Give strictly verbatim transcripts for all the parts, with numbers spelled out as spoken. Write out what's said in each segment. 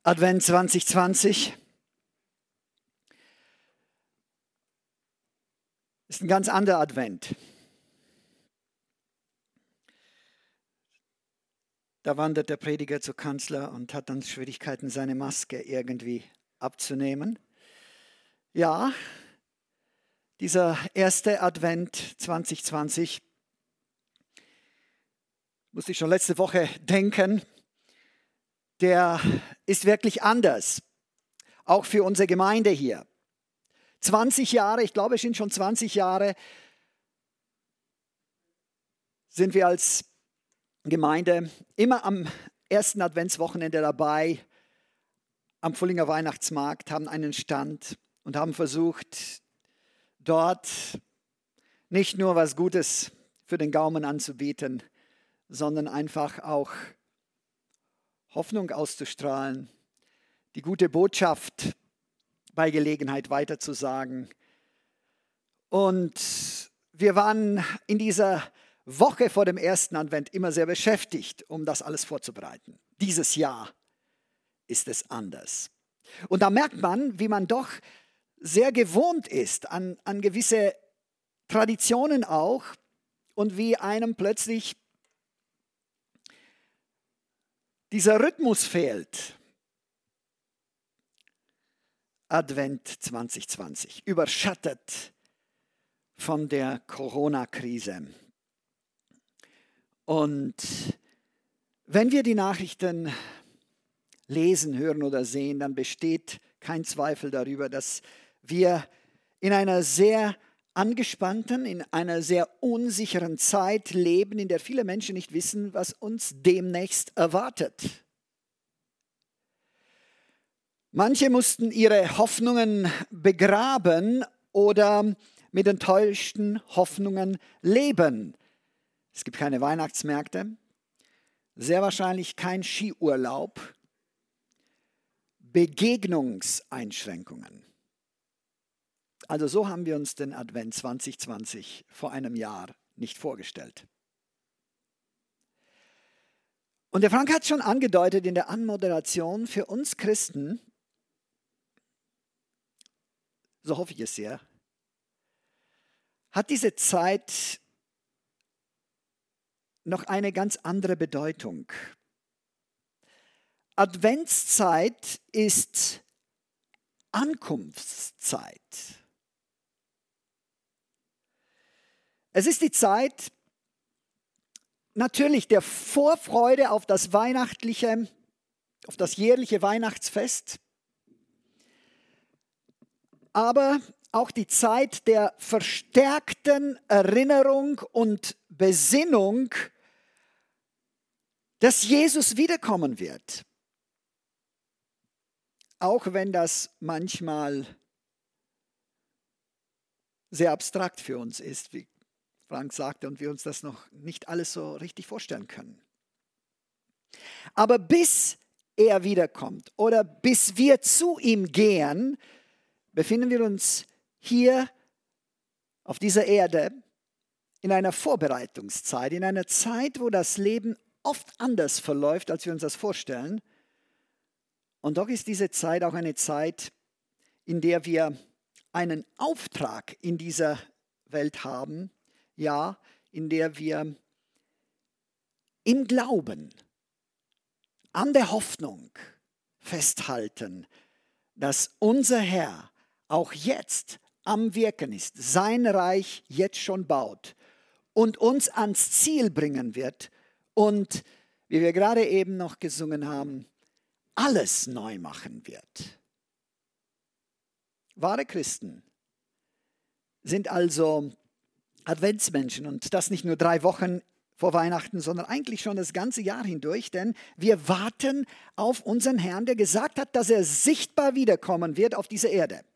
Advent zwanzig zwanzig ist ein ganz anderer Advent. Da wandert der Prediger zur Kanzler und hat dann Schwierigkeiten, seine Maske irgendwie abzunehmen. Ja, dieser erste Advent zwanzig zwanzig, musste ich schon letzte Woche denken, der ist wirklich anders, auch für unsere Gemeinde hier. zwanzig Jahre, ich glaube es sind schon zwanzig Jahre, sind wir als Gemeinde immer am ersten Adventswochenende dabei, am Fullinger Weihnachtsmarkt, haben einen Stand und haben versucht, dort nicht nur was Gutes für den Gaumen anzubieten, sondern einfach auch Hoffnung auszustrahlen, die gute Botschaft bei Gelegenheit weiterzusagen. Und wir waren in dieser Woche vor dem ersten Advent immer sehr beschäftigt, um das alles vorzubereiten. Dieses Jahr ist es anders. Und da merkt man, wie man doch sehr gewohnt ist an, an gewisse Traditionen auch und wie einem plötzlich dieser Rhythmus fehlt. Advent zwanzig zwanzig, überschattet von der Corona-Krise. Und wenn wir die Nachrichten lesen, hören oder sehen, dann besteht kein Zweifel darüber, dass wir in einer sehr angespannten, in einer sehr unsicheren Zeit leben, in der viele Menschen nicht wissen, was uns demnächst erwartet. Manche mussten ihre Hoffnungen begraben oder mit enttäuschten Hoffnungen leben. Es gibt keine Weihnachtsmärkte, sehr wahrscheinlich kein Skiurlaub, Begegnungseinschränkungen. Also so haben wir uns den Advent zwanzig zwanzig vor einem Jahr nicht vorgestellt. Und der Frank hat es schon angedeutet in der Anmoderation, für uns Christen, so hoffe ich es sehr, hat diese Zeit noch eine ganz andere Bedeutung. Adventszeit ist Ankunftszeit. Es ist die Zeit natürlich der Vorfreude auf das weihnachtliche, auf das jährliche Weihnachtsfest, aber auch die Zeit der verstärkten Erinnerung und Besinnung, dass Jesus wiederkommen wird. Auch wenn das manchmal sehr abstrakt für uns ist, wie Frank sagte, und wir uns das noch nicht alles so richtig vorstellen können. Aber bis er wiederkommt oder bis wir zu ihm gehen, befinden wir uns hier auf dieser Erde in einer Vorbereitungszeit, in einer Zeit, wo das Leben oft anders verläuft, als wir uns das vorstellen. Und doch ist diese Zeit auch eine Zeit, in der wir einen Auftrag in dieser Welt haben, ja, in der wir im Glauben an der Hoffnung festhalten, dass unser Herr auch jetzt am Wirken ist, sein Reich jetzt schon baut und uns ans Ziel bringen wird und, wie wir gerade eben noch gesungen haben, alles neu machen wird. Wahre Christen sind also Adventsmenschen und das nicht nur drei Wochen vor Weihnachten, sondern eigentlich schon das ganze Jahr hindurch, denn wir warten auf unseren Herrn, der gesagt hat, dass er sichtbar wiederkommen wird auf diese Erde.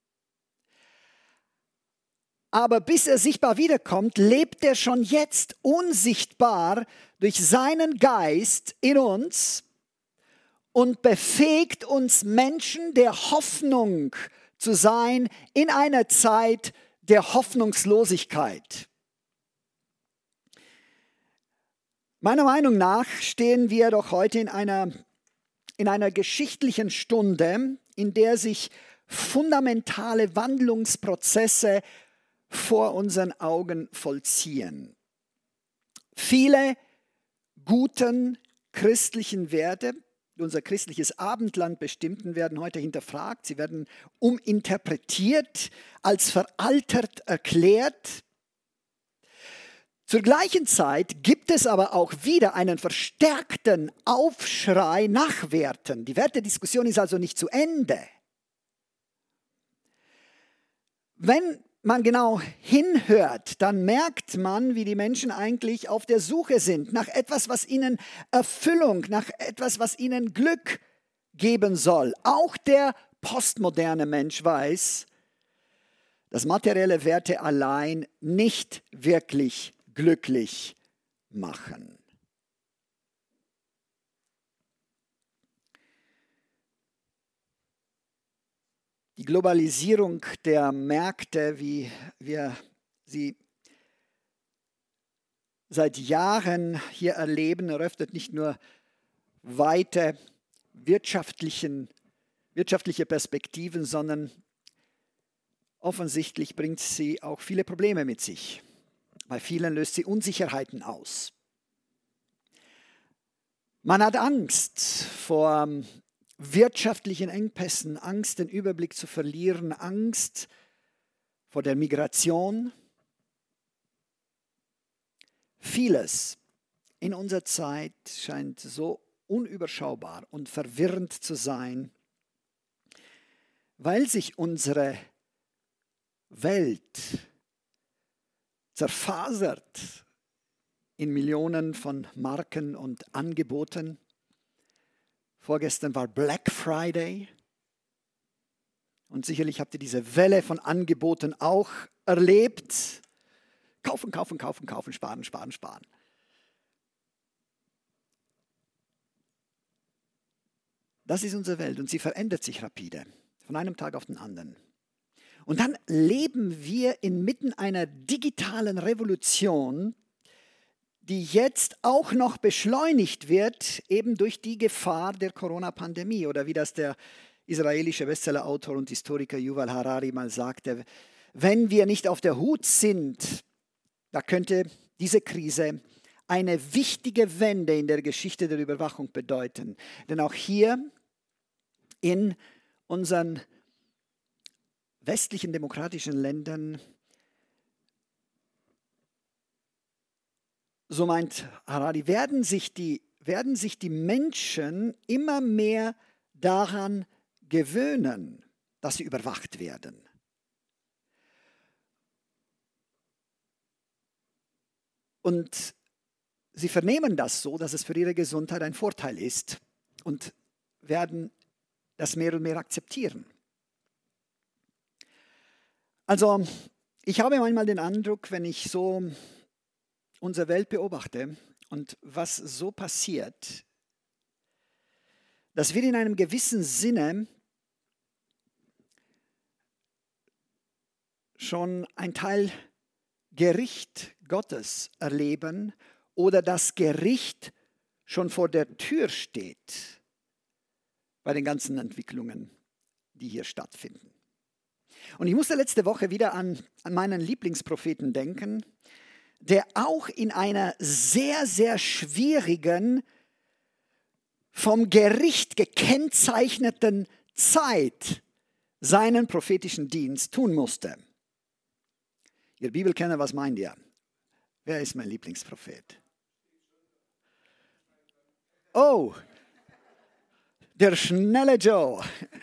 Aber bis er sichtbar wiederkommt, lebt er schon jetzt unsichtbar durch seinen Geist in uns und befähigt uns Menschen der Hoffnung zu sein in einer Zeit der Hoffnungslosigkeit. Meiner Meinung nach stehen wir doch heute in einer in einer geschichtlichen Stunde, in der sich fundamentale Wandlungsprozesse vor unseren Augen vollziehen. Viele guten christlichen Werte, die unser christliches Abendland bestimmten, werden heute hinterfragt. Sie werden uminterpretiert, als veraltert erklärt. Zur gleichen Zeit gibt es aber auch wieder einen verstärkten Aufschrei nach Werten. Die Wertediskussion ist also nicht zu Ende. Wenn man genau hinhört, dann merkt man, wie die Menschen eigentlich auf der Suche sind nach etwas, was ihnen Erfüllung, nach etwas, was ihnen Glück geben soll. Auch der postmoderne Mensch weiß, dass materielle Werte allein nicht wirklich glücklich machen. Die Globalisierung der Märkte, wie wir sie seit Jahren hier erleben, eröffnet nicht nur weite wirtschaftlichen, wirtschaftliche Perspektiven, sondern offensichtlich bringt sie auch viele Probleme mit sich. Bei vielen löst sie Unsicherheiten aus. Man hat Angst vor wirtschaftlichen Engpässen, Angst, den Überblick zu verlieren, Angst vor der Migration. Vieles in unserer Zeit scheint so unüberschaubar und verwirrend zu sein, weil sich unsere Welt zerfasert in Millionen von Marken und Angeboten. Vorgestern war Black Friday und sicherlich habt ihr diese Welle von Angeboten auch erlebt. Kaufen, kaufen, kaufen, kaufen, sparen, sparen, sparen. Das ist unsere Welt und sie verändert sich rapide, von einem Tag auf den anderen. Und dann leben wir inmitten einer digitalen Revolution, die jetzt auch noch beschleunigt wird, eben durch die Gefahr der Corona-Pandemie. Oder wie das der israelische Bestsellerautor und Historiker Yuval Harari mal sagte, wenn wir nicht auf der Hut sind, da könnte diese Krise eine wichtige Wende in der Geschichte der Überwachung bedeuten. Denn auch hier in unseren westlichen demokratischen Ländern, so meint Harari, werden sich die, werden sich die Menschen immer mehr daran gewöhnen, dass sie überwacht werden. Und sie vernehmen das so, dass es für ihre Gesundheit ein Vorteil ist und werden das mehr und mehr akzeptieren. Also, ich habe manchmal den Eindruck, wenn ich so unsere Welt beobachte und was so passiert, dass wir in einem gewissen Sinne schon ein Teil Gericht Gottes erleben oder das Gericht schon vor der Tür steht bei den ganzen Entwicklungen, die hier stattfinden. Und ich musste letzte Woche wieder an, an meinen Lieblingspropheten denken, der auch in einer sehr, sehr schwierigen, vom Gericht gekennzeichneten Zeit seinen prophetischen Dienst tun musste. Ihr Bibelkenner, was meint ihr? Wer ist mein Lieblingsprophet? Oh, der schnelle Joe.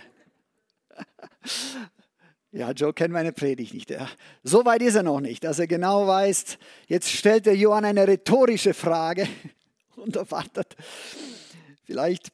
Ja, Joe kennt meine Predigt nicht. Ja. So weit ist er noch nicht, dass er genau weiß, jetzt stellt der Johann eine rhetorische Frage und erwartet vielleicht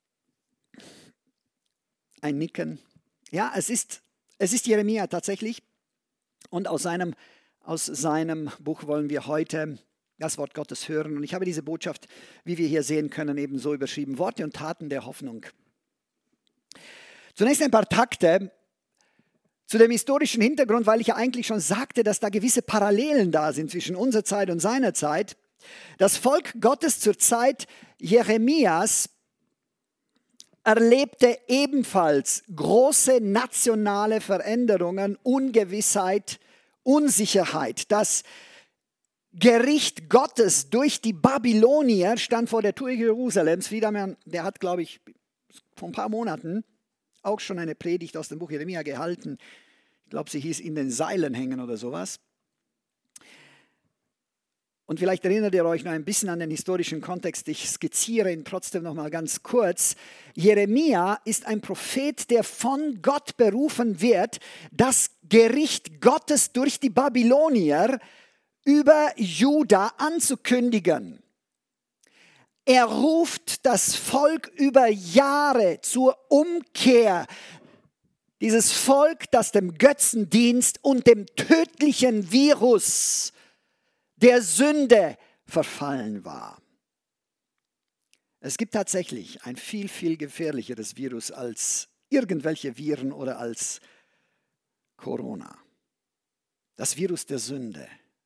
ein Nicken. Ja, es ist, es ist Jeremia tatsächlich. Und aus seinem, aus seinem Buch wollen wir heute das Wort Gottes hören. Und ich habe diese Botschaft, wie wir hier sehen können, eben so überschrieben: Worte und Taten der Hoffnung. Zunächst ein paar Takte zu dem historischen Hintergrund, weil ich ja eigentlich schon sagte, dass da gewisse Parallelen da sind zwischen unserer Zeit und seiner Zeit. Das Volk Gottes zur Zeit Jeremias erlebte ebenfalls große nationale Veränderungen, Ungewissheit, Unsicherheit. Das Gericht Gottes durch die Babylonier stand vor der Tür Jerusalems. Friedemann, der hat, glaube ich, vor ein paar Monaten auch schon eine Predigt aus dem Buch Jeremia gehalten. Ich glaube, sie hieß "In den Seilen hängen" oder sowas. Und vielleicht erinnert ihr euch noch ein bisschen an den historischen Kontext. Ich skizziere ihn trotzdem noch mal ganz kurz. Jeremia ist ein Prophet, der von Gott berufen wird, das Gericht Gottes durch die Babylonier über Juda anzukündigen. Er ruft das Volk über Jahre zur Umkehr. Dieses Volk, das dem Götzendienst und dem tödlichen Virus der Sünde verfallen war. Es gibt tatsächlich ein viel, viel gefährlicheres Virus als irgendwelche Viren oder als Corona. Das Virus der Sünde.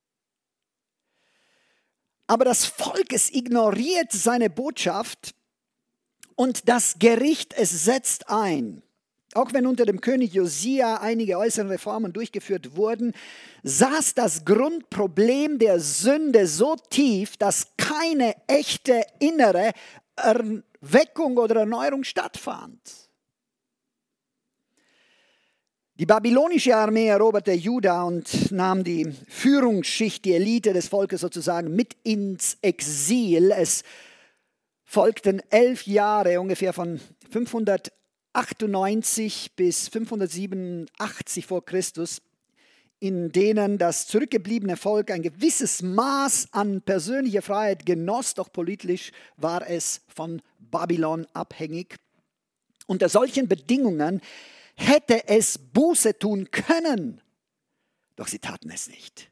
Aber das Volk, es ignoriert seine Botschaft und das Gericht, es setzt ein. Auch wenn unter dem König Josia einige äußere Reformen durchgeführt wurden, saß das Grundproblem der Sünde so tief, dass keine echte innere Erweckung oder Erneuerung stattfand. Die babylonische Armee eroberte Juda und nahm die Führungsschicht, die Elite des Volkes sozusagen mit ins Exil. Es folgten elf Jahre, ungefähr von fünfhundertachtundneunzig bis fünfhundertsiebenundachtzig vor Christus, in denen das zurückgebliebene Volk ein gewisses Maß an persönlicher Freiheit genoss, doch politisch war es von Babylon abhängig. Unter solchen Bedingungen hätte es Buße tun können, doch sie taten es nicht.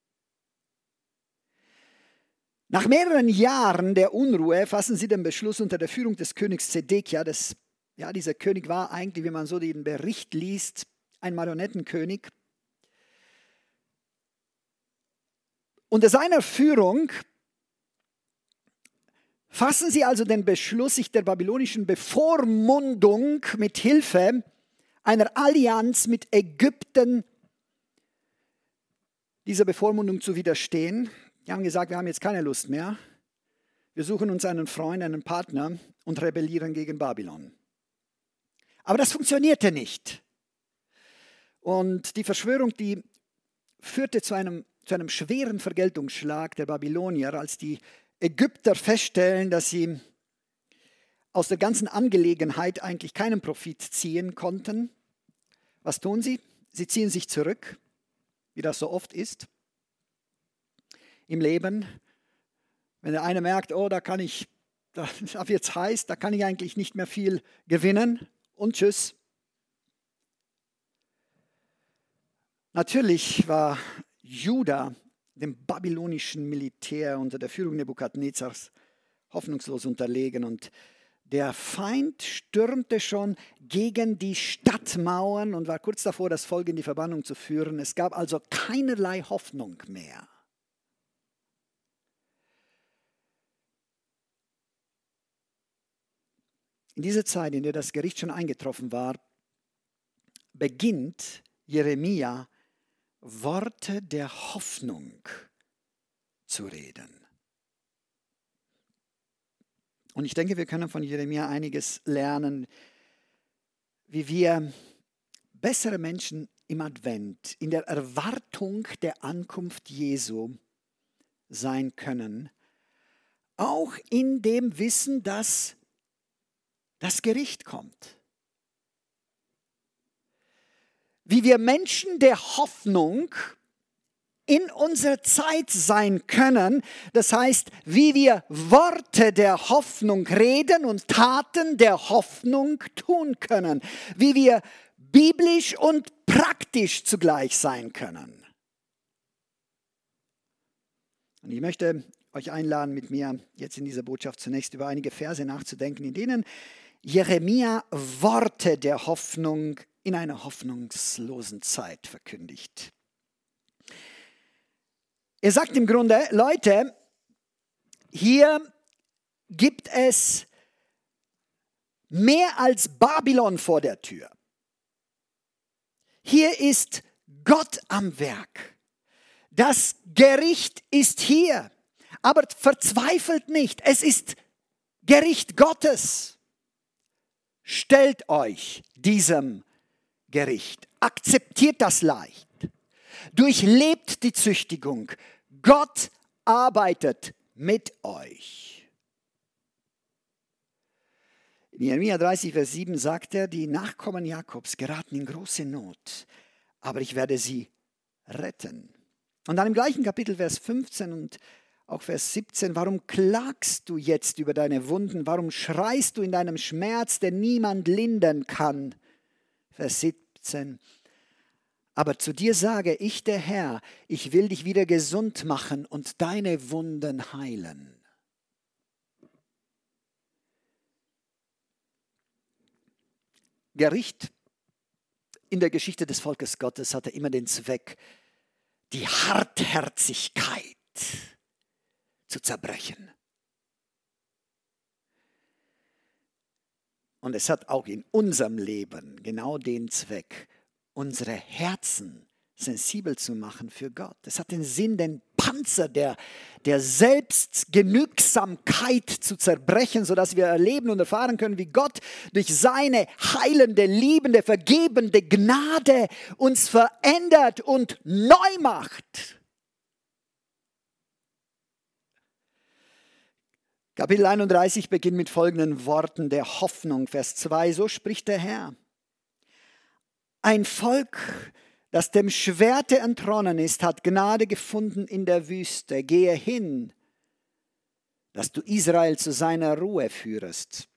Nach mehreren Jahren der Unruhe fassen sie den Beschluss unter der Führung des Königs Zedekia. Das, ja, dieser König war eigentlich, wie man so den Bericht liest, ein Marionettenkönig. Unter seiner Führung fassen sie also den Beschluss, sich der babylonischen Bevormundung mit Hilfe einer Allianz mit Ägypten dieser Bevormundung zu widerstehen. Die haben gesagt, wir haben jetzt keine Lust mehr. Wir suchen uns einen Freund, einen Partner und rebellieren gegen Babylon. Aber das funktionierte nicht. Und die Verschwörung, die führte zu einem, zu einem schweren Vergeltungsschlag der Babylonier, als die Ägypter feststellen, dass sie aus der ganzen Angelegenheit eigentlich keinen Profit ziehen konnten. Was tun sie? Sie ziehen sich zurück, wie das so oft ist im Leben. Wenn der eine merkt, oh, da kann ich, da wird es heiß, da kann ich eigentlich nicht mehr viel gewinnen und tschüss. Natürlich war Juda dem babylonischen Militär unter der Führung Nebukadnezars hoffnungslos unterlegen und der Feind stürmte schon gegen die Stadtmauern und war kurz davor, das Volk in die Verbannung zu führen. Es gab also keinerlei Hoffnung mehr. In dieser Zeit, in der das Gericht schon eingetroffen war, beginnt Jeremia Worte der Hoffnung zu reden. Und ich denke, wir können von Jeremia einiges lernen, wie wir bessere Menschen im Advent, in der Erwartung der Ankunft Jesu sein können, auch in dem Wissen, dass das Gericht kommt. Wie wir Menschen der Hoffnung in unserer Zeit sein können, das heißt, wie wir Worte der Hoffnung reden und Taten der Hoffnung tun können, wie wir biblisch und praktisch zugleich sein können. Und ich möchte euch einladen, mit mir jetzt in dieser Botschaft zunächst über einige Verse nachzudenken, in denen Jeremia Worte der Hoffnung in einer hoffnungslosen Zeit verkündigt. Er sagt im Grunde, Leute, hier gibt es mehr als Babylon vor der Tür. Hier ist Gott am Werk. Das Gericht ist hier. Aber verzweifelt nicht, es ist Gericht Gottes. Stellt euch diesem Gericht. Akzeptiert das leicht. Durchlebt die Züchtigung. Gott arbeitet mit euch. In Jeremia dreißig, Vers sieben sagt er, die Nachkommen Jakobs geraten in große Not, aber ich werde sie retten. Und dann im gleichen Kapitel, Vers fünfzehn und auch Vers siebzehn, warum klagst du jetzt über deine Wunden? Warum schreist du in deinem Schmerz, den niemand lindern kann? Vers siebzehn. Aber zu dir sage ich, der Herr, ich will dich wieder gesund machen und deine Wunden heilen. Gericht in der Geschichte des Volkes Gottes hatte immer den Zweck, die Hartherzigkeit zu zerbrechen. Und es hat auch in unserem Leben genau den Zweck, unsere Herzen sensibel zu machen für Gott. Es hat den Sinn, den Panzer der, der Selbstgenügsamkeit zu zerbrechen, sodass wir erleben und erfahren können, wie Gott durch seine heilende, liebende, vergebende Gnade uns verändert und neu macht. Kapitel einunddreißig beginnt mit folgenden Worten der Hoffnung, Vers zwei, so spricht der Herr. Ein Volk, das dem Schwerte entronnen ist, hat Gnade gefunden in der Wüste. Gehe hin, dass du Israel zu seiner Ruhe führest.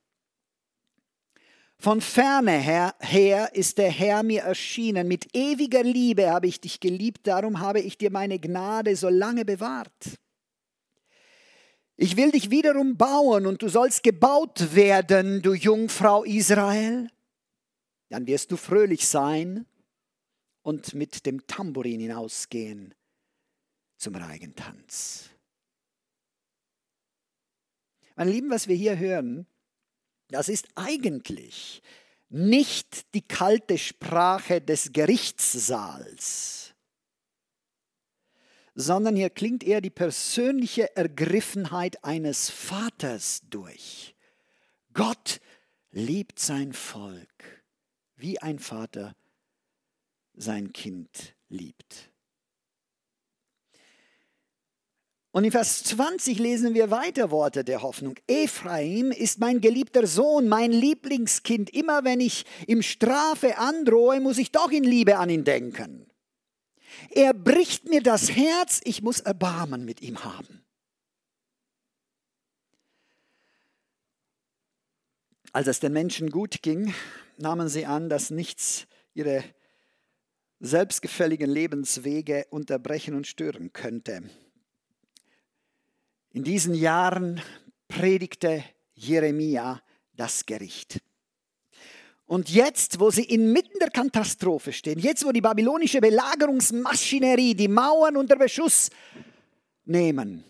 Von ferne her, her ist der Herr mir erschienen. Mit ewiger Liebe habe ich dich geliebt, darum habe ich dir meine Gnade so lange bewahrt. Ich will dich wiederum bauen und du sollst gebaut werden, du Jungfrau Israel. Dann wirst du fröhlich sein und mit dem Tambourin hinausgehen zum Reigentanz. Meine Lieben, was wir hier hören, das ist eigentlich nicht die kalte Sprache des Gerichtssaals, sondern hier klingt eher die persönliche Ergriffenheit eines Vaters durch. Gott liebt sein Volk, wie ein Vater sein Kind liebt. Und in Vers zwanzig lesen wir weiter Worte der Hoffnung. Ephraim ist mein geliebter Sohn, mein Lieblingskind. Immer wenn ich ihm Strafe androhe, muss ich doch in Liebe an ihn denken. Er bricht mir das Herz, ich muss Erbarmen mit ihm haben. Als es den Menschen gut ging, nahmen sie an, dass nichts ihre selbstgefälligen Lebenswege unterbrechen und stören könnte. In diesen Jahren predigte Jeremia das Gericht. Und jetzt, wo sie inmitten der Katastrophe stehen, jetzt, wo die babylonische Belagerungsmaschinerie die Mauern unter Beschuss nehmen,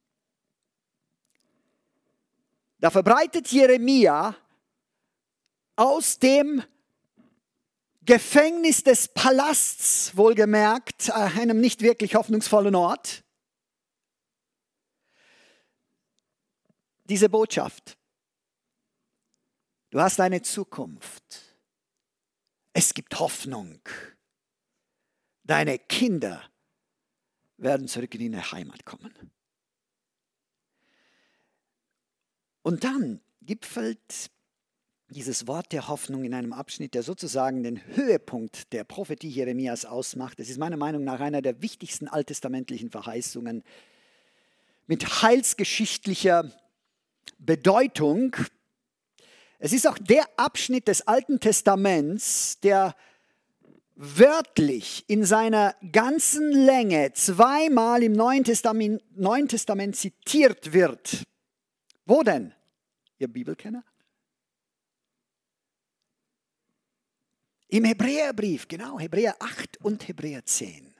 da verbreitet Jeremia aus dem Gefängnis des Palasts, wohlgemerkt, einem nicht wirklich hoffnungsvollen Ort, diese Botschaft. Du hast eine Zukunft. Es gibt Hoffnung. Deine Kinder werden zurück in ihre Heimat kommen. Und dann gipfelt dieses Wort der Hoffnung in einem Abschnitt, der sozusagen den Höhepunkt der Prophetie Jeremias ausmacht. Es ist meiner Meinung nach einer der wichtigsten alttestamentlichen Verheißungen mit heilsgeschichtlicher Bedeutung. Es ist auch der Abschnitt des Alten Testaments, der wörtlich in seiner ganzen Länge zweimal im Neuen Testament, Neuen Testament zitiert wird. Wo denn? Ihr Bibelkenner? Im Hebräerbrief, genau, Hebräer acht und Hebräer zehn.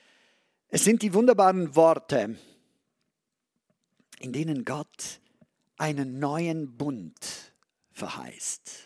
Es sind die wunderbaren Worte, in denen Gott einen neuen Bund verheißt.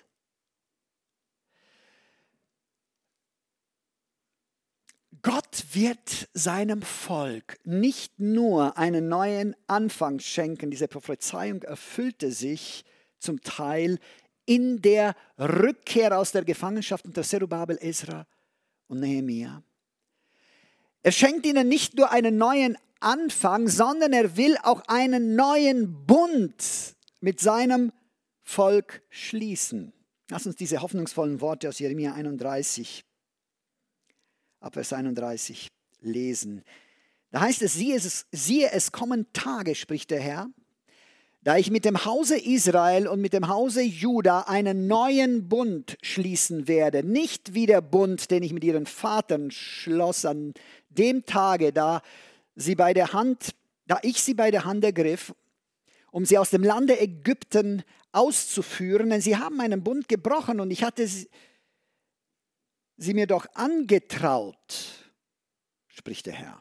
Gott wird seinem Volk nicht nur einen neuen Anfang schenken, diese Prophezeiung erfüllte sich zum Teil in der Rückkehr aus der Gefangenschaft unter Zerubabel, Esra und Nehemia. Er schenkt ihnen nicht nur einen neuen Anfang, sondern er will auch einen neuen Bund mit seinem Volk schließen. Lass uns diese hoffnungsvollen Worte aus Jeremia einunddreißig, ab Vers einunddreißig lesen. Da heißt es, siehe es, siehe, es kommen Tage, spricht der Herr, da ich mit dem Hause Israel und mit dem Hause Juda einen neuen Bund schließen werde. Nicht wie der Bund, den ich mit ihren Vatern schloss an dem Tage, da, sie bei der Hand, da ich sie bei der Hand ergriff, um sie aus dem Lande Ägypten auszuführen. Denn sie haben meinen Bund gebrochen und ich hatte sie, sie mir doch angetraut, spricht der Herr.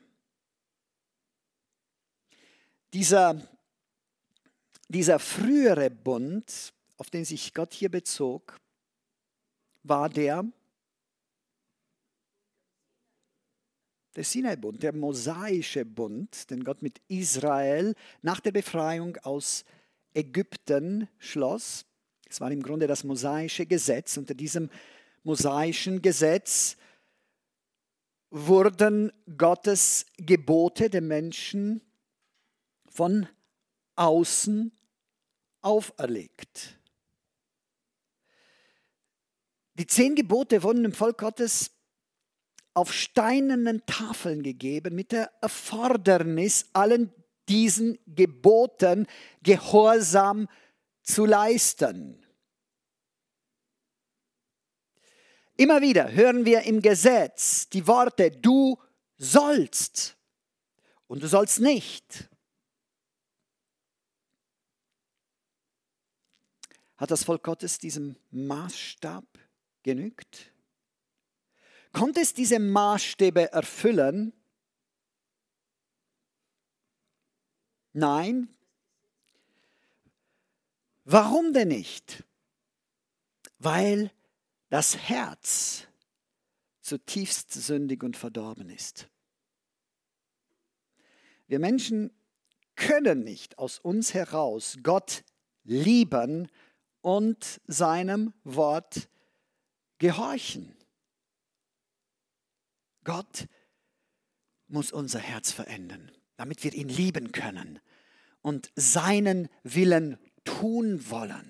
Dieser Dieser frühere Bund, auf den sich Gott hier bezog, war der, der Sinai-Bund, der mosaische Bund, den Gott mit Israel nach der Befreiung aus Ägypten schloss. Es war im Grunde das mosaische Gesetz. Unter diesem mosaischen Gesetz wurden Gottes Gebote den Menschen von außen auferlegt. Die zehn Gebote wurden dem Volk Gottes auf steinernen Tafeln gegeben mit der Erfordernis, allen diesen Geboten Gehorsam zu leisten. Immer wieder hören wir im Gesetz die Worte, du sollst und du sollst nicht. Hat das Volk Gottes diesem Maßstab genügt? Konnte es diese Maßstäbe erfüllen? Nein. Warum denn nicht? Weil das Herz zutiefst sündig und verdorben ist. Wir Menschen können nicht aus uns heraus Gott lieben und seinem Wort gehorchen. Gott muss unser Herz verändern, damit wir ihn lieben können und seinen Willen tun wollen.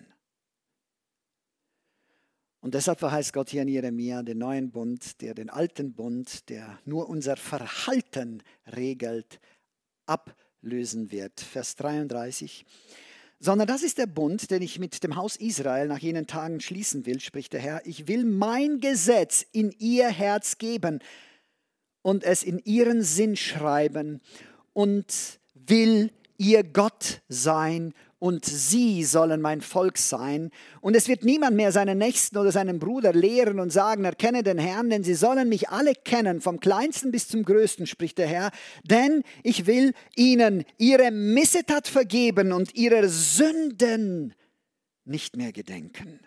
Und deshalb verheißt Gott hier in Jeremia den neuen Bund, der den alten Bund, der nur unser Verhalten regelt, ablösen wird. Vers dreiunddreißig. Sondern das ist der Bund, den ich mit dem Haus Israel nach jenen Tagen schließen will, spricht der Herr. Ich will mein Gesetz in ihr Herz geben und es in ihren Sinn schreiben und will ihr Gott sein und sie sollen mein Volk sein. Und es wird niemand mehr seinen Nächsten oder seinen Bruder lehren und sagen, erkenne den Herrn, denn sie sollen mich alle kennen, vom Kleinsten bis zum Größten, spricht der Herr. Denn ich will ihnen ihre Missetat vergeben und ihrer Sünden nicht mehr gedenken.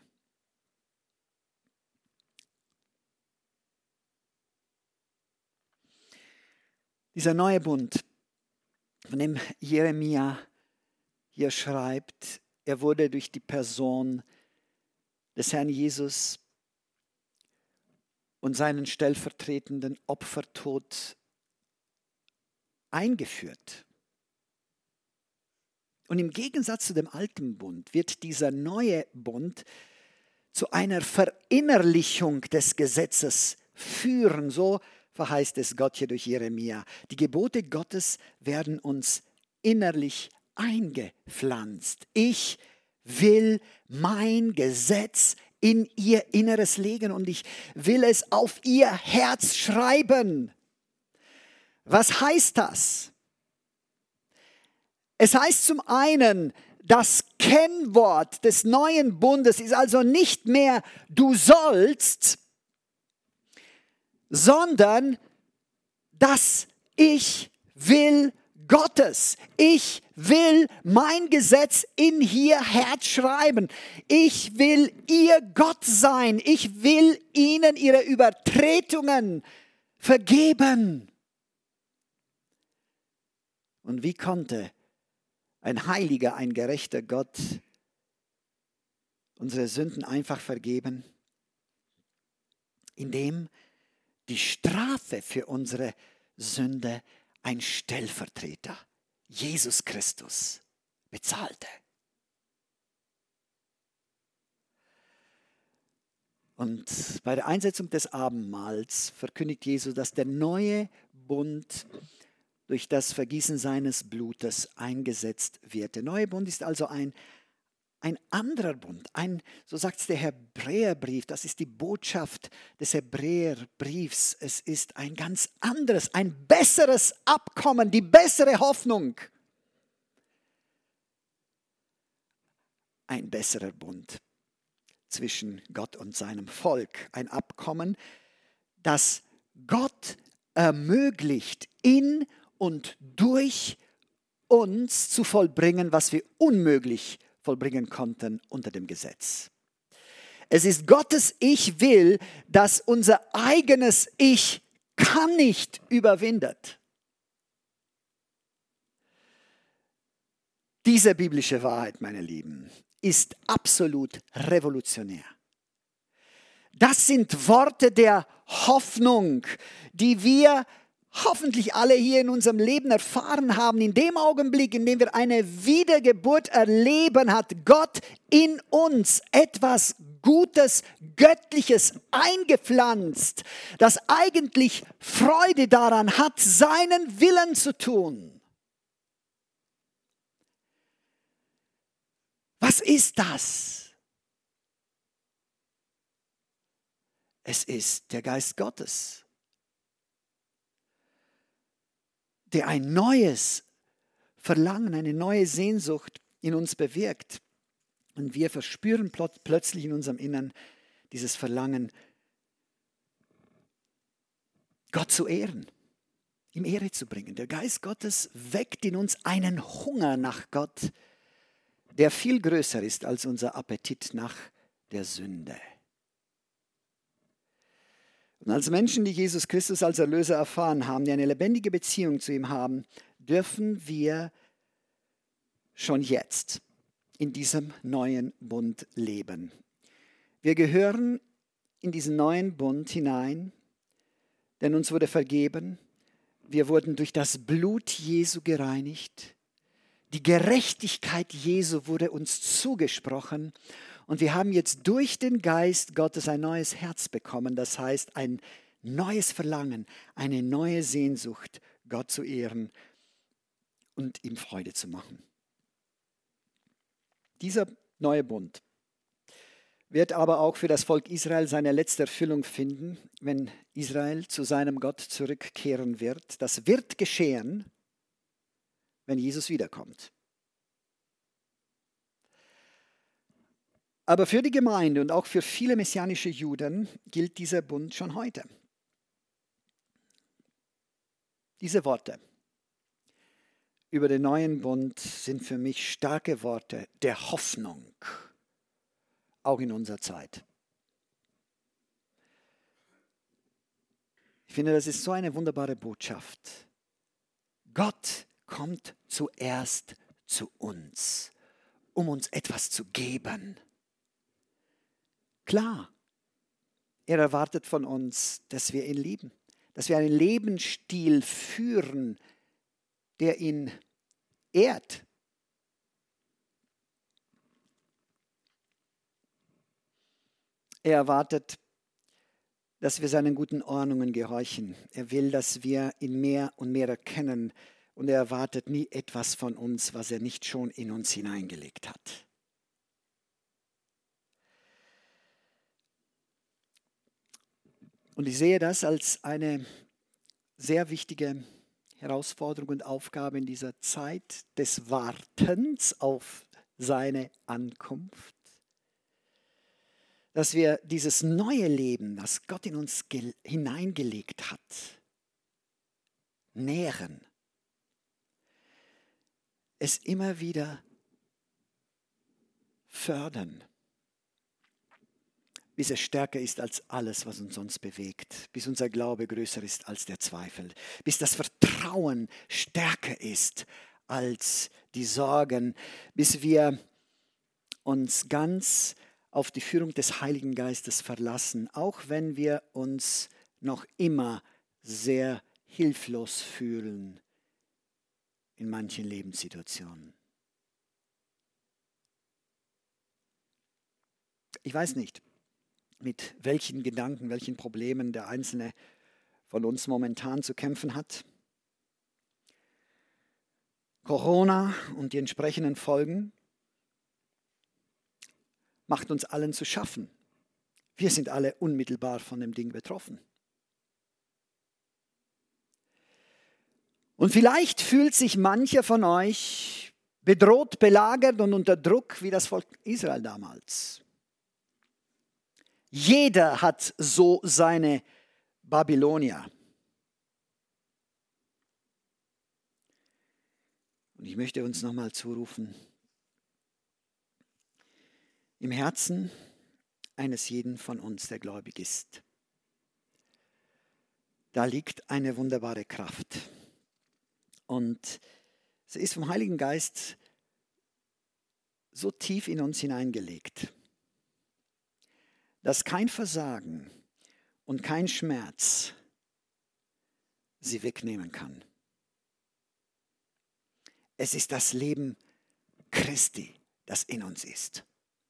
Dieser neue Bund, von dem Jeremia hier schreibt, er wurde durch die Person des Herrn Jesus und seinen stellvertretenden Opfertod eingeführt. Und im Gegensatz zu dem alten Bund wird dieser neue Bund zu einer Verinnerlichung des Gesetzes führen. So verheißt es Gott hier durch Jeremia. Die Gebote Gottes werden uns innerlich eingepflanzt. Ich will mein Gesetz in ihr Inneres legen und ich will es auf ihr Herz schreiben. Was heißt das? Es heißt zum einen, das Kennwort des neuen Bundes ist also nicht mehr du sollst, sondern dass ich will Gottes. Ich will mein Gesetz in ihr Herz schreiben. Ich will ihr Gott sein. Ich will ihnen ihre Übertretungen vergeben. Und wie konnte ein heiliger, ein gerechter Gott unsere Sünden einfach vergeben? Indem die Strafe für unsere Sünde ein Stellvertreter, Jesus Christus, bezahlte. Und bei der Einsetzung des Abendmahls verkündigt Jesus, dass der neue Bund durch das Vergießen seines Blutes eingesetzt wird. Der neue Bund ist also ein, ein anderer Bund. Ein, so sagt es der Hebräerbrief, das ist die Botschaft des Hebräerbriefs. Es ist ein ganz anderes, ein besseres Abkommen, die bessere Hoffnung. Ein besserer Bund zwischen Gott und seinem Volk. Ein Abkommen, das Gott ermöglicht, in und durch uns zu vollbringen, was wir unmöglich vollbringen konnten unter dem Gesetz. Es ist Gottes Ich will, das unser eigenes Ich kann nicht überwindet. Diese biblische Wahrheit, meine Lieben, ist absolut revolutionär. Das sind Worte der Hoffnung, die wir hoffentlich alle hier in unserem Leben erfahren haben. In dem Augenblick, in dem wir eine Wiedergeburt erleben, hat Gott in uns etwas Gutes, Göttliches eingepflanzt, das eigentlich Freude daran hat, seinen Willen zu tun. Was ist das? Es ist der Geist Gottes, der ein neues Verlangen, eine neue Sehnsucht in uns bewirkt. Und wir verspüren plötzlich in unserem Innern dieses Verlangen, Gott zu ehren, ihm Ehre zu bringen. Der Geist Gottes weckt in uns einen Hunger nach Gott, der viel größer ist als unser Appetit nach der Sünde. Und als Menschen, die Jesus Christus als Erlöser erfahren haben, die eine lebendige Beziehung zu ihm haben, dürfen wir schon jetzt in diesem neuen Bund leben. Wir gehören in diesen neuen Bund hinein, denn uns wurde vergeben. Wir wurden durch das Blut Jesu gereinigt. Die Gerechtigkeit Jesu wurde uns zugesprochen. Und wir haben jetzt durch den Geist Gottes ein neues Herz bekommen. Das heißt, ein neues Verlangen, eine neue Sehnsucht, Gott zu ehren und ihm Freude zu machen. Dieser neue Bund wird aber auch für das Volk Israel seine letzte Erfüllung finden, wenn Israel zu seinem Gott zurückkehren wird. Das wird geschehen, wenn Jesus wiederkommt. Aber für die Gemeinde und auch für viele messianische Juden gilt dieser Bund schon heute. Diese Worte über den neuen Bund sind für mich starke Worte der Hoffnung, auch in unserer Zeit. Ich finde, das ist so eine wunderbare Botschaft. Gott kommt zuerst zu uns, um uns etwas zu geben. Klar, er erwartet von uns, dass wir ihn lieben, dass wir einen Lebensstil führen, der ihn ehrt. Er erwartet, dass wir seinen guten Ordnungen gehorchen. Er will, dass wir ihn mehr und mehr erkennen. Und er erwartet nie etwas von uns, was er nicht schon in uns hineingelegt hat. Und ich sehe das als eine sehr wichtige Herausforderung und Aufgabe in dieser Zeit des Wartens auf seine Ankunft, dass wir dieses neue Leben, das Gott in uns hineingelegt hat, nähren. es immer wieder fördern, bis es stärker ist als alles, was uns sonst bewegt, bis unser Glaube größer ist als der Zweifel, bis das Vertrauen stärker ist als die Sorgen, bis wir uns ganz auf die Führung des Heiligen Geistes verlassen, auch wenn wir uns noch immer sehr hilflos fühlen in manchen Lebenssituationen. Ich weiß nicht, mit welchen Gedanken, welchen Problemen der Einzelne von uns momentan zu kämpfen hat. Corona und die entsprechenden Folgen macht uns allen zu schaffen. Wir sind alle unmittelbar von dem Ding betroffen. Und vielleicht fühlt sich mancher von euch bedroht, belagert und unter Druck wie das Volk Israel damals. Jeder hat so seine Babylonier. Und ich möchte uns nochmal zurufen, im Herzen eines jeden von uns, der gläubig ist, da liegt eine wunderbare Kraft. Und sie ist vom Heiligen Geist so tief in uns hineingelegt, dass kein Versagen und kein Schmerz sie wegnehmen kann. Es ist das Leben Christi, das in uns ist.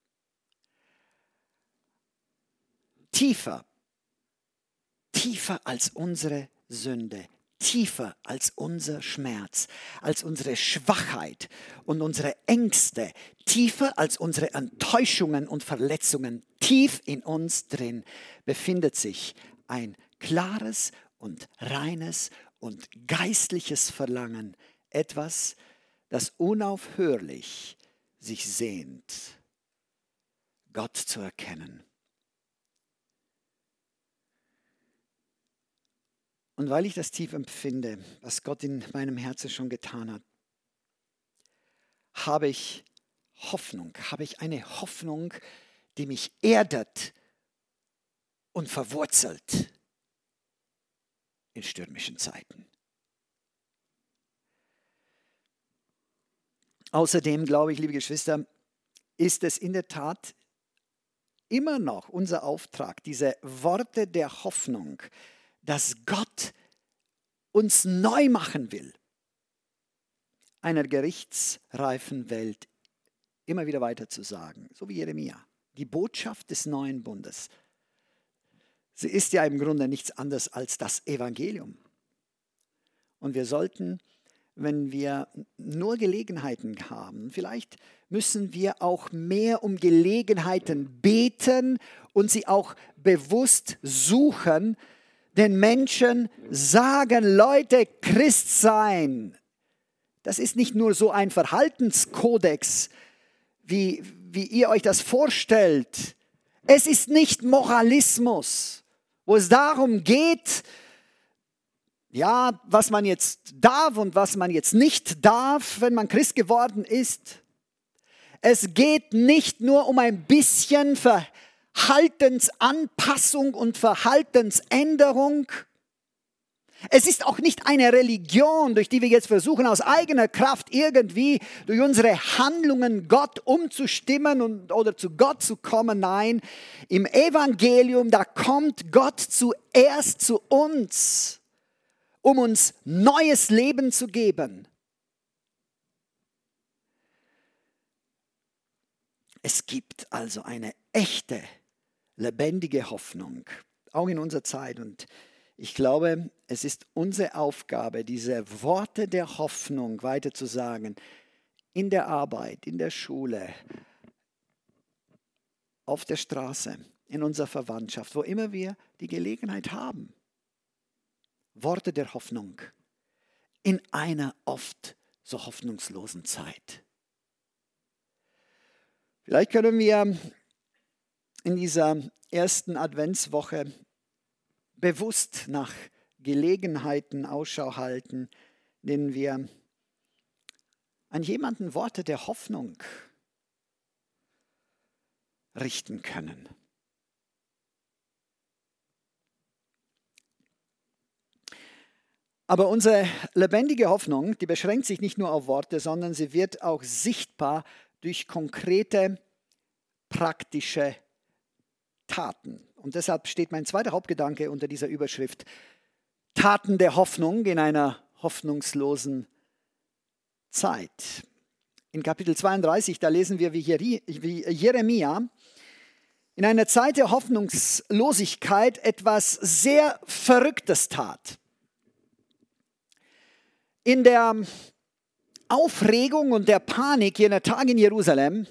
Tiefer, tiefer als unsere Sünde, tiefer als unser Schmerz, als unsere Schwachheit und unsere Ängste, tiefer als unsere Enttäuschungen und Verletzungen, tief in uns drin befindet sich ein klares und reines und geistliches Verlangen, etwas, das unaufhörlich sich sehnt, Gott zu erkennen. Und weil ich das tief empfinde, was Gott in meinem Herzen schon getan hat, habe ich Hoffnung, habe ich eine Hoffnung, die mich erdet und verwurzelt in stürmischen Zeiten. Außerdem glaube ich, liebe Geschwister, ist es in der Tat immer noch unser Auftrag, diese Worte der Hoffnung, dass Gott uns neu machen will, einer gerichtsreifen Welt immer wieder weiter zu sagen, so wie Jeremia. Die Botschaft des neuen Bundes, sie ist ja im Grunde nichts anderes als das Evangelium. Und wir sollten, wenn wir nur Gelegenheiten haben, vielleicht müssen wir auch mehr um Gelegenheiten beten und sie auch bewusst suchen, den Menschen sagen, Leute, Christ sein, das ist nicht nur so ein Verhaltenskodex, wie, wie ihr euch das vorstellt. Es ist nicht Moralismus, wo es darum geht, ja, was man jetzt darf und was man jetzt nicht darf, wenn man Christ geworden ist. Es geht nicht nur um ein bisschen Verhaltensanpassung und Verhaltensänderung. Es ist auch nicht eine Religion, durch die wir jetzt versuchen, aus eigener Kraft irgendwie durch unsere Handlungen Gott umzustimmen und, oder zu Gott zu kommen. Nein, im Evangelium, da kommt Gott zuerst zu uns, um uns neues Leben zu geben. Es gibt also eine echte, lebendige Hoffnung, auch in unserer Zeit. Und ich glaube, es ist unsere Aufgabe, diese Worte der Hoffnung weiter zu sagen, in der Arbeit, in der Schule, auf der Straße, in unserer Verwandtschaft, wo immer wir die Gelegenheit haben. Worte der Hoffnung in einer oft so hoffnungslosen Zeit. Vielleicht können wir in dieser ersten Adventswoche bewusst nach Gelegenheiten Ausschau halten, denen wir an jemanden Worte der Hoffnung richten können. Aber unsere lebendige Hoffnung, die beschränkt sich nicht nur auf Worte, sondern sie wird auch sichtbar durch konkrete, praktische Taten. Und deshalb steht mein zweiter Hauptgedanke unter dieser Überschrift: Taten der Hoffnung in einer hoffnungslosen Zeit. In Kapitel zweiunddreißig, da lesen wir, wie Jeremia in einer Zeit der Hoffnungslosigkeit etwas sehr Verrücktes tat. In der Aufregung und der Panik jener Tage in Jerusalem,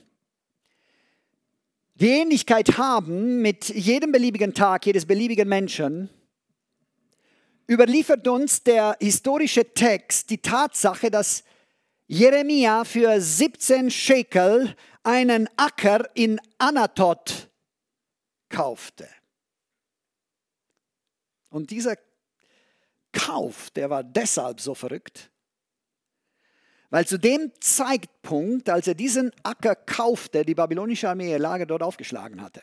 die Ähnlichkeit haben mit jedem beliebigen Tag jedes beliebigen Menschen, überliefert uns der historische Text die Tatsache, dass Jeremia für siebzehn Schekel einen Acker in Anatot kaufte. Und dieser Kauf, der war deshalb so verrückt, weil zu dem Zeitpunkt, als er diesen Acker kaufte, die babylonische Armee ihr Lager dort aufgeschlagen hatte.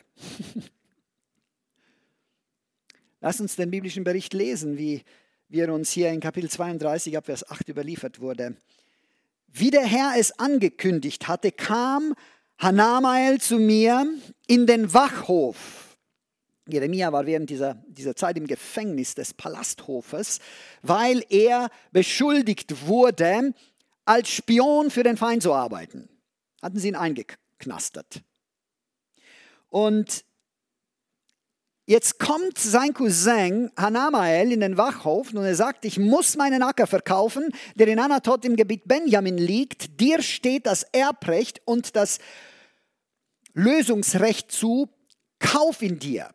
Lass uns den biblischen Bericht lesen, wie, wie er uns hier in Kapitel zweiunddreißig, ab Vers acht überliefert wurde. Wie der Herr es angekündigt hatte, kam Hanamael zu mir in den Wachhof. Jeremia war während dieser, dieser Zeit im Gefängnis des Palasthofes, weil er beschuldigt wurde, als Spion für den Feind zu arbeiten. Hatten sie ihn eingeknastert. Und jetzt kommt sein Cousin Hanamael in den Wachhof und er sagt, ich muss meinen Acker verkaufen, der in Anatot im Gebiet Benjamin liegt. Dir steht das Erbrecht und das Lösungsrecht zu, kauf ihn dir.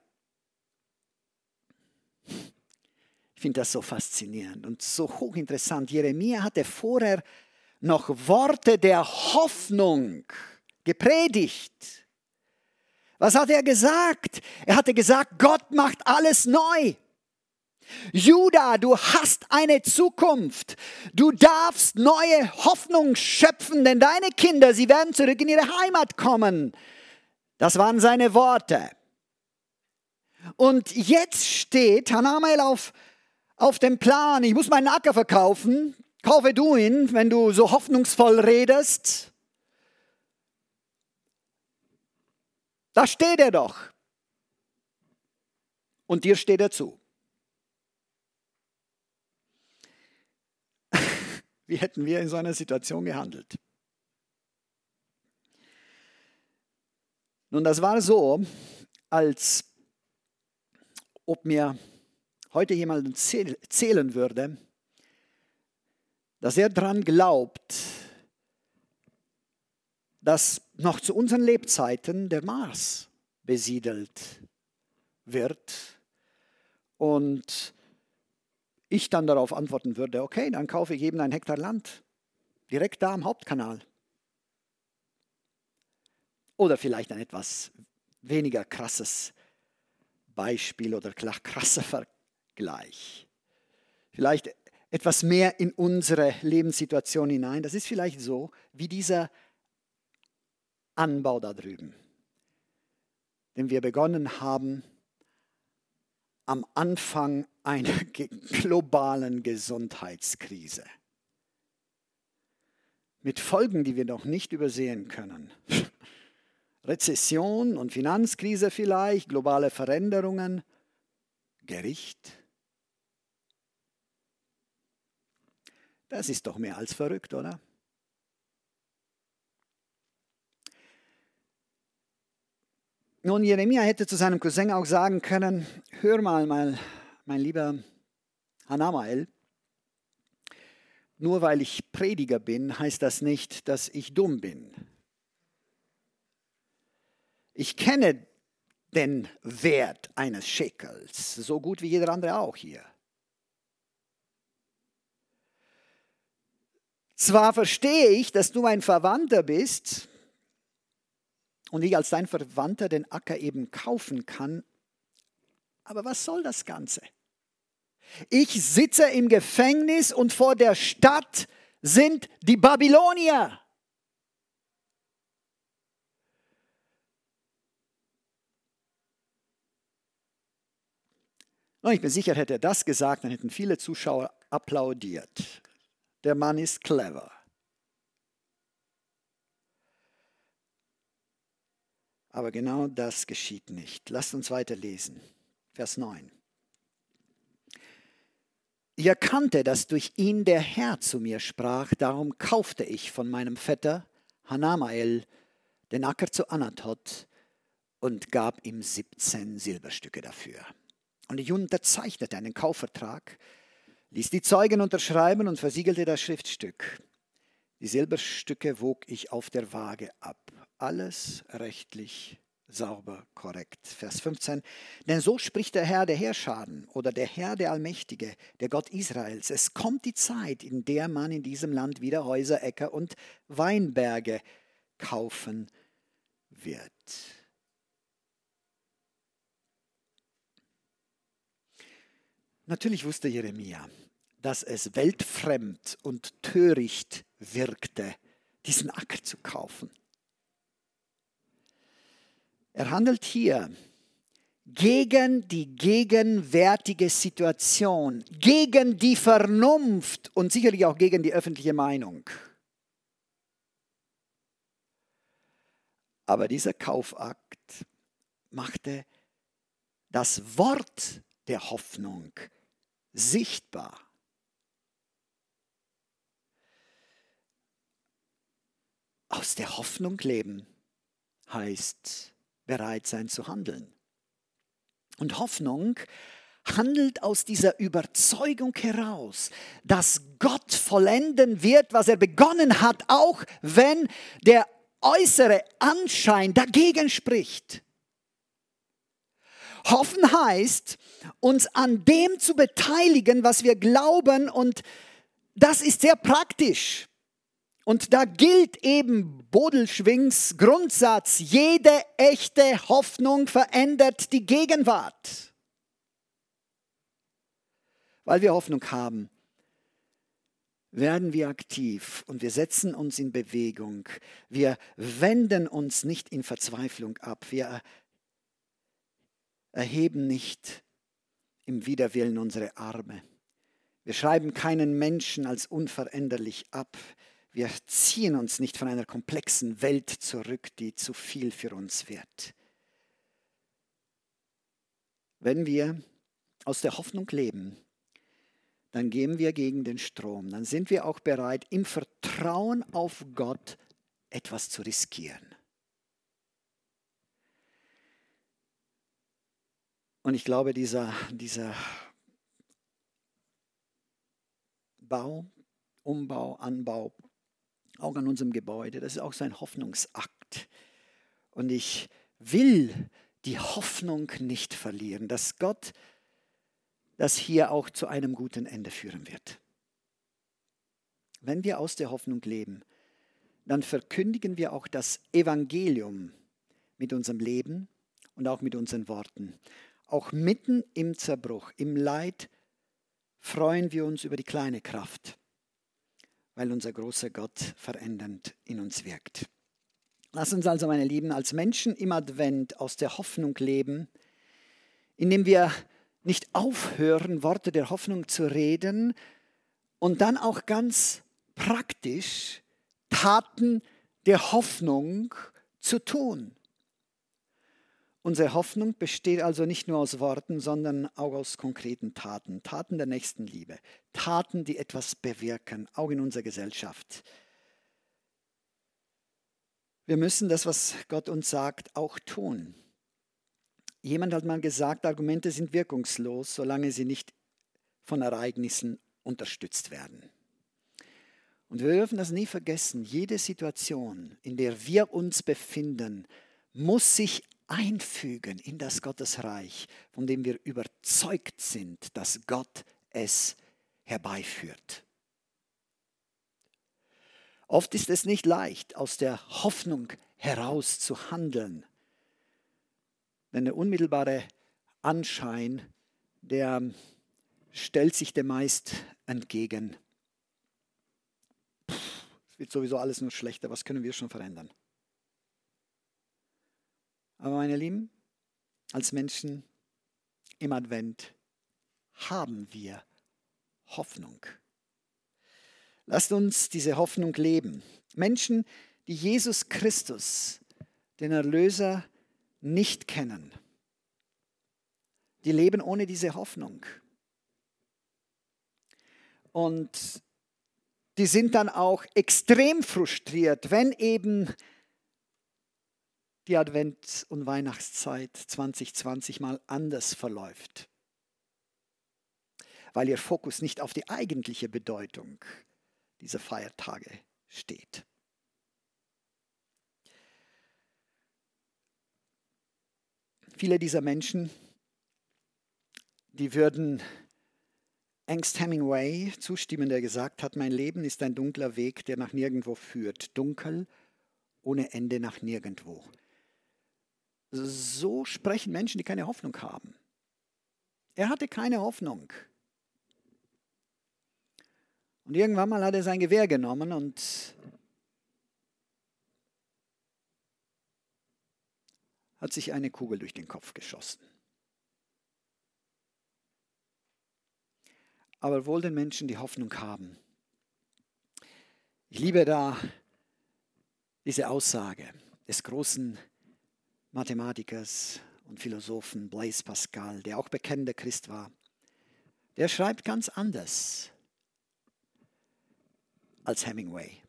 Ich finde das so faszinierend und so hochinteressant. Jeremia hatte vorher noch Worte der Hoffnung gepredigt. Was hat er gesagt? Er hatte gesagt, Gott macht alles neu. Juda, du hast eine Zukunft. Du darfst neue Hoffnung schöpfen, denn deine Kinder, sie werden zurück in ihre Heimat kommen. Das waren seine Worte. Und jetzt steht Hanamael auf, auf dem Plan, ich muss meinen Acker verkaufen. Kaufe du ihn, wenn du so hoffnungsvoll redest. Da steht er doch. Und dir steht er zu. Wie hätten wir in so einer Situation gehandelt? Nun, das war so, als ob mir heute jemand erzählen würde, dass er daran glaubt, dass noch zu unseren Lebzeiten der Mars besiedelt wird und ich dann darauf antworten würde, okay, dann kaufe ich eben ein Hektar Land, direkt da am Hauptkanal. Oder vielleicht ein etwas weniger krasses Beispiel oder krasser Vergleich. Vielleicht etwas mehr in unsere Lebenssituation hinein. Das ist vielleicht so wie dieser Anbau da drüben, den wir begonnen haben am Anfang einer globalen Gesundheitskrise. Mit Folgen, die wir noch nicht übersehen können. Rezession und Finanzkrise vielleicht, globale Veränderungen, Gericht. Das ist doch mehr als verrückt, oder? Nun, Jeremia hätte zu seinem Cousin auch sagen können, hör mal, mein, mein lieber Hanamael, nur weil ich Prediger bin, heißt das nicht, dass ich dumm bin. Ich kenne den Wert eines Schekels, so gut wie jeder andere auch hier. Zwar verstehe ich, dass du mein Verwandter bist und ich als dein Verwandter den Acker eben kaufen kann, aber was soll das Ganze? Ich sitze im Gefängnis und vor der Stadt sind die Babylonier. Und ich bin sicher, hätte er das gesagt, dann hätten viele Zuschauer applaudiert. Der Mann ist clever. Aber genau das geschieht nicht. Lasst uns weiterlesen. Vers neun. Ich erkannte, dass durch ihn der Herr zu mir sprach, darum kaufte ich von meinem Vetter Hanamael den Acker zu Anatot und gab ihm siebzehn Silberstücke dafür. Und ich unterzeichnete einen Kaufvertrag, ließ die Zeugen unterschreiben und versiegelte das Schriftstück. Die Silberstücke wog ich auf der Waage ab. Alles rechtlich sauber, korrekt. Vers fünfzehn. Denn so spricht der Herr der Heerscharen oder der Herr der Allmächtige, der Gott Israels. Es kommt die Zeit, in der man in diesem Land wieder Häuser, Äcker und Weinberge kaufen wird. Natürlich wusste Jeremia, dass es weltfremd und töricht wirkte, diesen Acker zu kaufen. Er handelt hier gegen die gegenwärtige Situation, gegen die Vernunft und sicherlich auch gegen die öffentliche Meinung. Aber dieser Kaufakt machte das Wort der Hoffnung sichtbar. Aus der Hoffnung leben heißt bereit sein zu handeln. Und Hoffnung handelt aus dieser Überzeugung heraus, dass Gott vollenden wird, was er begonnen hat, auch wenn der äußere Anschein dagegen spricht. Hoffen heißt, uns an dem zu beteiligen, was wir glauben, und das ist sehr praktisch. Und da gilt eben Bodelschwings Grundsatz, jede echte Hoffnung verändert die Gegenwart. Weil wir Hoffnung haben, werden wir aktiv und wir setzen uns in Bewegung. Wir wenden uns nicht in Verzweiflung ab. Wir erheben nicht im Widerwillen unsere Arme. Wir schreiben keinen Menschen als unveränderlich ab. Wir ziehen uns nicht von einer komplexen Welt zurück, die zu viel für uns wird. Wenn wir aus der Hoffnung leben, dann gehen wir gegen den Strom. Dann sind wir auch bereit, im Vertrauen auf Gott etwas zu riskieren. Und ich glaube, dieser, dieser Bau, Umbau, Anbau, auch an unserem Gebäude, das ist auch so ein Hoffnungsakt. Und ich will die Hoffnung nicht verlieren, dass Gott das hier auch zu einem guten Ende führen wird. Wenn wir aus der Hoffnung leben, dann verkündigen wir auch das Evangelium mit unserem Leben und auch mit unseren Worten. Auch mitten im Zerbruch, im Leid, freuen wir uns über die kleine Kraft, weil unser großer Gott verändernd in uns wirkt. Lass uns also, meine Lieben, als Menschen im Advent aus der Hoffnung leben, indem wir nicht aufhören, Worte der Hoffnung zu reden und dann auch ganz praktisch Taten der Hoffnung zu tun. Unsere Hoffnung besteht also nicht nur aus Worten, sondern auch aus konkreten Taten. Taten der Nächstenliebe. Taten, die etwas bewirken, auch in unserer Gesellschaft. Wir müssen das, was Gott uns sagt, auch tun. Jemand hat mal gesagt, Argumente sind wirkungslos, solange sie nicht von Ereignissen unterstützt werden. Und wir dürfen das nie vergessen. Jede Situation, in der wir uns befinden, muss sich einfügen in das Gottesreich, von dem wir überzeugt sind, dass Gott es herbeiführt. Oft ist es nicht leicht, aus der Hoffnung heraus zu handeln, denn der unmittelbare Anschein, der stellt sich dem meist entgegen. wird sowieso alles nur schlechter, was können wir schon verändern? Aber meine Lieben, als Menschen im Advent haben wir Hoffnung. Lasst uns diese Hoffnung leben. Menschen, die Jesus Christus, den Erlöser, nicht kennen, die leben ohne diese Hoffnung. Und die sind dann auch extrem frustriert, wenn eben die Advent- und Weihnachtszeit zwanzig zwanzig mal anders verläuft, weil ihr Fokus nicht auf die eigentliche Bedeutung dieser Feiertage steht. Viele dieser Menschen, die würden Ernest Hemingway zustimmen, der gesagt hat, mein Leben ist ein dunkler Weg, der nach nirgendwo führt. Dunkel, ohne Ende nach nirgendwo. So sprechen Menschen, die keine Hoffnung haben. Er hatte keine Hoffnung. Und irgendwann mal hat er sein Gewehr genommen und hat sich eine Kugel durch den Kopf geschossen. Aber wohl den Menschen, die Hoffnung haben. Ich liebe da diese Aussage des großen Mathematikers und Philosophen Blaise Pascal, der auch bekennender Christ war. Der schreibt ganz anders als Hemingway.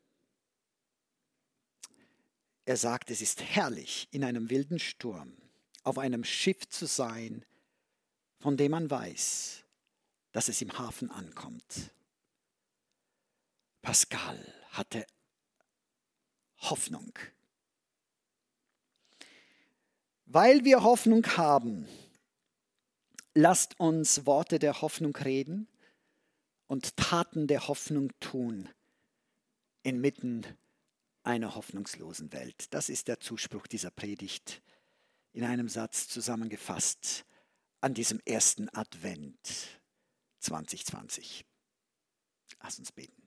Er sagt, es ist herrlich, in einem wilden Sturm auf einem Schiff zu sein, von dem man weiß, dass es im Hafen ankommt. Pascal hatte Hoffnung. Weil wir Hoffnung haben, lasst uns Worte der Hoffnung reden und Taten der Hoffnung tun inmitten einer hoffnungslosen Welt. Das ist der Zuspruch dieser Predigt in einem Satz zusammengefasst an diesem ersten Advent zwanzig zwanzig. Lass uns beten.